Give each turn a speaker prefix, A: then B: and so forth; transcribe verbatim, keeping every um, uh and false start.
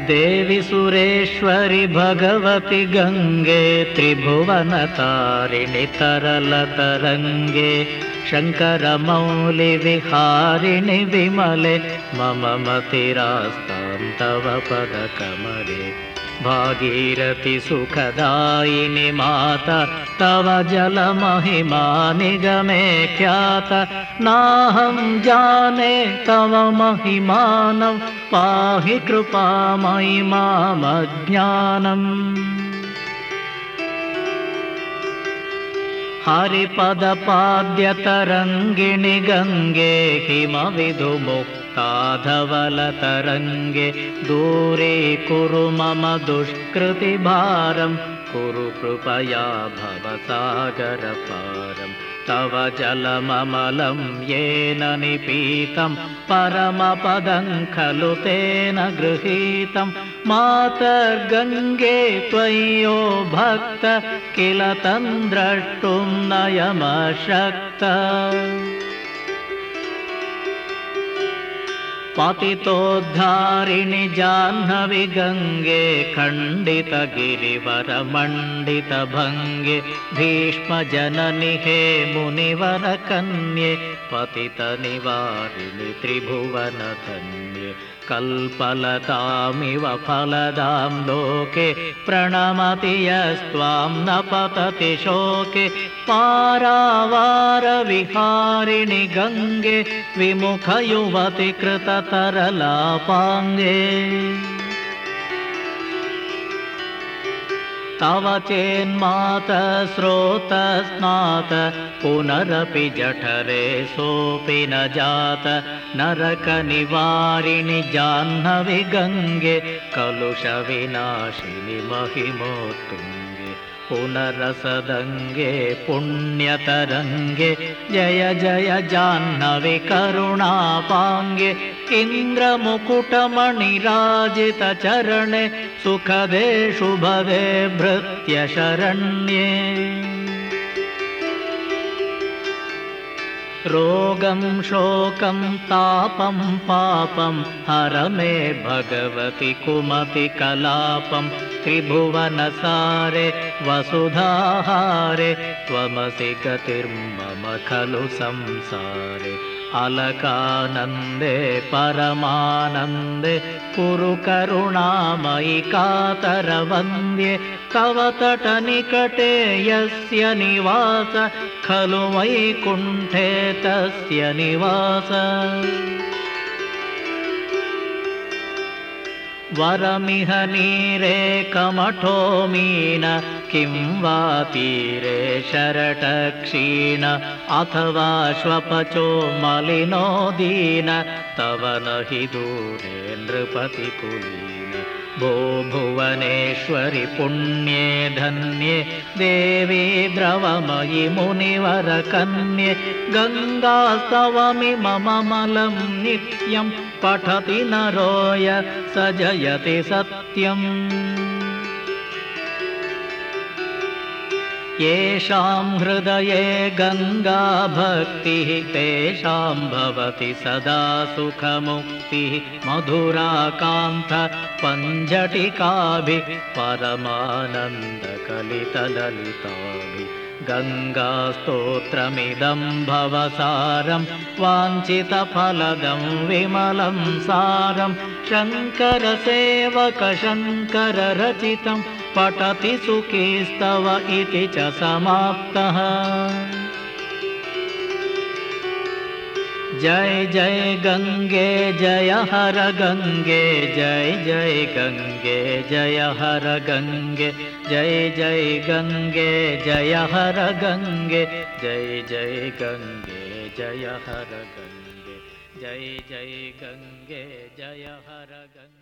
A: देवि सुरेश्वरि भगवति गंगे त्रिभुवनतारिणि तरलतरंगे शंकरमौलि विहारिणि विमले मम मतिरास्तां तव पदकमले भागीरथि सुखदायिनि माता तव जलमहिमा निगमे ख्याता नाहं जाने तव महिमानं पाहि कृपामयि मामज्ञानम् हरिपदपाद्यतरङ्गिणि गङ्गे हिमविधुमुक्ताधवलतरङ्गे दूरीकुरु मम दुष्कृतिभारं कुरु कृपया भवसागरपारम् तव जलममलं येन निपीतं परमपदं खलु तेन गृहीतं मातर्गङ्गे त्वय्यो भक्त किल तं द्रष्टुं नयमशक्त पतितोद्धारिणि जाह्नवी गङ्गे खण्डितगिरिवरमण्डितभङ्गे भीष्मजननि हे मुनिवरकन्ये पतितनिवारिणि त्रिभुवनधन्ये कल्पलतामिव फलदां लोके प्रणमति यस्त्वां न पतति शोके पारावारविहारिणि गङ्गे विमुखयुवति कृततरलापाङ्गे तव चेन्मातस्रोतस्नात पुनरपि जठरे सोऽपि न जात नरकनिवारिणि जाह्नवी गङ्गे कलुषविनाशिनि महिमोत्तुङ्गे पुनरसदङ्गे पुण्यतरङ्गे जय जय जाह्नवी करुणापाङ्गे इन्द्रमुकुटमणिराजितचरणे सुखदे शुभदे भृत्यशरण्ये रोगं शोकं तापं पापं हर मे भगवति कुमति कलापं त्रिभुवनसारे वसुधाहारे त्वमसि गतिर्मम खलु संसारे अलकानन्दे परमानन्दे कुरु करुणामयि कातरवन्द्ये तव तटनिकटे यस्य निवास खलु वैकुण्ठे तस्य निवास वरमिह नीरे कमठो मीन किं वा तीरे शरटक्षीण अथवा श्वपचो मलिनो दीन तव न हि दूरे नृपतिकुलीन भो भुवनेश्वरि पुण्ये धन्ये देवी द्रवमयि मुनिवरकन्ये गङ्गास्तवमि मम मलं नित्यं पठति नरोय स जयति सत्यम् येषां हृदये गङ्गा भक्तिः तेषां भवति सदा सुखमुक्तिः मधुराकान्त पञ्जटिकाभिः परमानन्दकलितललिताभिः गङ्गास्तोत्रमिदं भवसारं वाञ्छितफलदं विमलं सारं शङ्करसेवकशङ्कररचितं पठति सुखीस्तव इति च समाप्तः। जय जय गंगे जय हर गंगे जय जय गंगे जय हर गंगे जय जय गंगे जय हर गंगे जय जय गंगे जय हर गंगे जय जय गंगे जय हर गंगे।